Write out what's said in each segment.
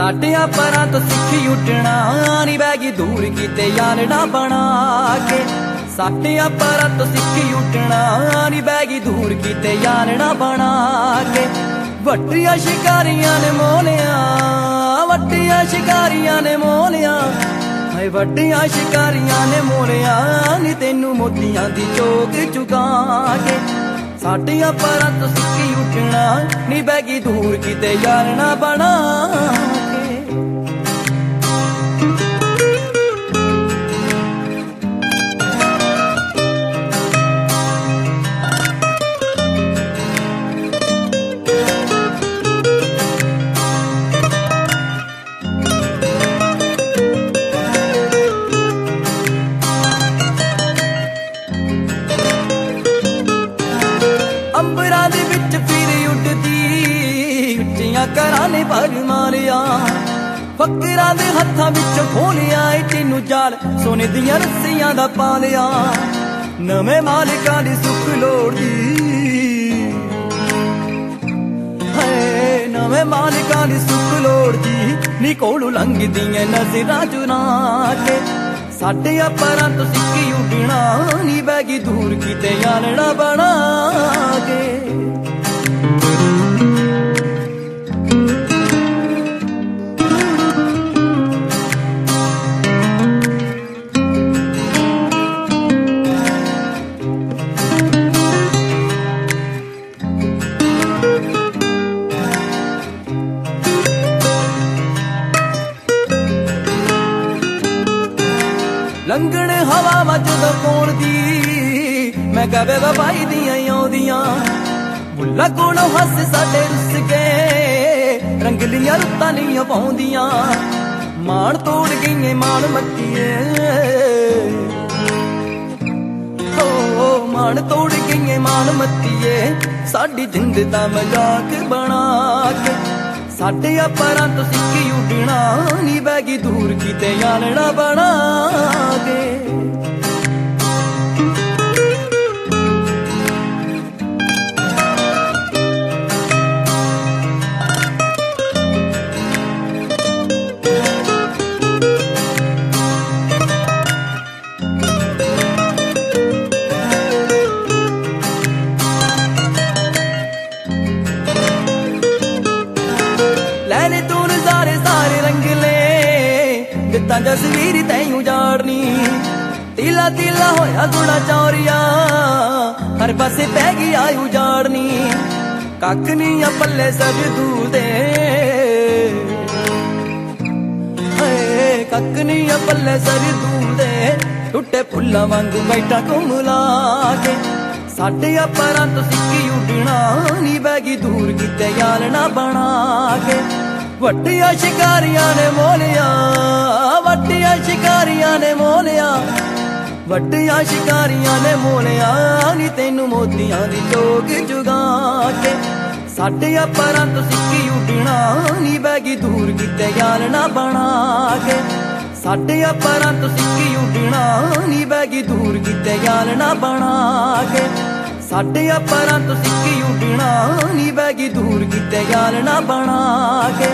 ਸਾਡਿਆਂ ਪਰਾਂ ਤੋਂ ਸਿੱਖੀ ਉੱਡਣਾ ਨੀ ਬਹਿ ਗਈ ਦੂਰ ਕੀਤੇ ਯਾਰੜਾ ਬਣਾ ਕੇ। ਸਾਡਿਆਂ ਪਰਾਂ ਤੋਂ ਸਿੱਖੀ ਉੱਡਣਾ ਨੀ ਬਹਿ ਗਈ ਦੂਰ ਕੀਤੇ ਯਾਰੜਾ ਬਣਾ ਕੇ। ਵੱਡੀਆਂ ਸ਼ਿਕਾਰੀਆਂ ਨੇ ਮੋਲਿਆ, ਵੱਡੀਆਂ ਸ਼ਿਕਾਰੀਆਂ ਨੇ ਮੋਲਿਆ, ਹਾਏ ਵੱਡੀਆਂ ਸ਼ਿਕਾਰੀਆਂ ਨੇ ਮੋਲਿਆ ਨੀ ਤੈਨੂੰ ਮੋਤੀਆਂ ਦੀ ਚੋਗ ਚੁਕਾ ਕੇ। ਸਾਡਿਆਂ ਪਰਾਂ ਤੋਂ ਸਿੱਖੀ ਉੱਡਣਾ ਨੀ ਬਹਿ ਗਈ ਦੂਰ ਕੀਤੇ ਯਾਰੜਾ ਬਣਾ ਕੇ। ਅੰਬਰਾਂ ਦੇ ਵਿੱਚ ਫਿਰ ਉੱਡਦੀ ਉੱਚੀਆਂ ਘਰਾਂ ਨੇ ਭਰ ਮਾਰਿਆ। ਫਕਰਾਂ ਦੇ ਹੱਥਾਂ ਵਿੱਚ ਖੋਲਿਆ ਏ ਤੈਨੂੰ ਜਾਲ ਸੋਨੇ ਦੀਆਂ ਰੱਸੀਆਂ ਦਾ ਪਾ ਲਿਆ। ਨਵੇਂ ਮਾਲਿਕਾਂ ਦੀ ਸੁੱਖ ਲੋੜਦੀ, ਹਾਏ ਨਵੇਂ ਮਾਲਿਕਾਂ ਦੀ ਸੁੱਖ ਲੋੜਦੀ ਨੀ ਕੋਲੋਂ ਲੰਘਦੀਆਂ ਨਜ਼ਰਾਂ ਚੁਰਾ ਕੇ। ਸਾਡਿਆਂ ਪਰਾਂ ਤੋਂ ਸਿੱਖੀ ਉੱਡਣਾ ਨੀ ਬਹਿ ਗਈ ਦੂਰ ਕੀਤੇ ਯਾਰੜਾ ਬਣਾ ਕੇ। ਲੰਘਣ ਹਵਾ ਜਦੋਂ ਕੋਲ ਦੀ ਮੈਂ ਕਹਵੇ ਬਾਈ ਦੀਆਂ ਆਉਂਦੀਆਂ। ਬੁੱਲਾ ਕੋਲੋਂ ਹੱਸ ਸਾਡੇ ਰੁੱਸ ਕੇ ਰੰਗਲੀਆਂ ਰੁੱਤਾਂ ਨਹੀਂ ਪਾਉਂਦੀਆਂ। ਮਾਣ ਤੋੜ ਗਈਏ ਮਾਣ ਮੱਤੀਏ, ਹੋ ਮਾਣ ਤੋੜ ਗਈਏ ਮਾਣ ਮੱਤੀਏ ਸਾਡੀ ਜਿੰਦ ਦਾ ਮਜ਼ਾਕ ਬਣਾ ਕੇ। ਸਾਡਿਆਂ ਪਰਾਂ ਤੋਂ ਸਿੱਖੀ ਉੱਡਣਾ ਨੀ ਬਹਿ ਗਈ ਦੂਰ ਕੀਤੇ ਯਾਰੜਾ ਬਣਾ ਕੇ। ਲੈ ਲੈ ਤੂੰ ਨਜ਼ਾਰੇ ਸਾਰੇ ਰੰਗ ਲੈ ਦਿੱਤਾ ਜਸਵੀਰ ਤੈਂ ਉਜਾੜਨੀ। ਤੀਲਾ ਤੀਲਾ ਹੋਇਆ ਗੁਣਾ ਚੌਰੀਆ ਹਰ ਪਾਸੇ ਪੈ ਗਈ ਆ ਉਜਾੜਨੀ। ਕੱਖ ਨੀ ਆ ਪੱਲੇ ਸਜਦੂ ਦੇ, ਹਾਏ ਕੱਖ ਨੀ ਆ ਪੱਲੇ ਸਜਦੂ ਦੇ ਟੁੱਟੇ ਫੁੱਲਾਂ ਵਾਂਗੂ ਬੈਠਾ ਘੁੰਮਲਾ ਕੇ। ਸਾਡਿਆਂ ਪਰਾਂ ਤੋਂ ਸਿੱਖੀ ਉੱਡਣਾ ਨੀ ਬਹਿ ਗਈ ਦੂਰ ਕੀਤੇ ਯਾਰੜਾ ਬਣਾ ਕੇ। ਵੱਡੀਆਂ ਸ਼ਿਕਾਰੀਆਂ ਨੇ ਮੋਲਿਆ, ਵੱਡੀਆਂ ਸ਼ਿਕਾਰੀਆਂ ਨੇ ਮੋਲਿਆ, ਵੱਡੀਆਂ ਸ਼ਿਕਾਰੀਆਂ ਨੇ ਮੋਲਿਆ ਨੀ ਤੈਨੂੰ ਮੋਤੀਆਂ ਦੀ ਚੋਗ ਚੁਗਾ ਕੇ। ਸਾਡਿਆਂ ਪਰਾਂ ਤੋਂ ਸਿੱਖੀ ਉੱਡਣਾ ਨੀ ਬਹਿ ਗਈ ਦੂਰ ਕੀਤੇ ਯਾਰੜਾ ਬਣਾ ਕੇ। ਸਾਡਿਆਂ ਪਰਾਂ ਤੋਂ ਸਿੱਖੀ ਉੱਡਣਾ ਨੀ ਬਹਿ ਗਈ ਦੂਰ ਕੀਤੇ ਯਾਰੜਾ ਬਣਾ ਕੇ। ਸਾਡਿਆਂ ਪਰਾਂ ਤੋਂ ਸਿੱਖੀ ਉੱਡਣਾ ਨੀ ਬਹਿ ਗਈ ਦੂਰ ਕੀਤੇ ਯਾਰੜਾ ਬਣਾ ਕੇ।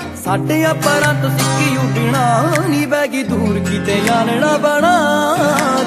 ਸਾਡਿਆਂ ਪਰਾਂ ਤੋਂ ਸਿੱਖੀ ਉੱਡਣਾ ਨੀ ਬਹਿ ਗਈ ਦੂਰ ਕੀਤੇ ਯਾਰੜਾ ਬਣਾ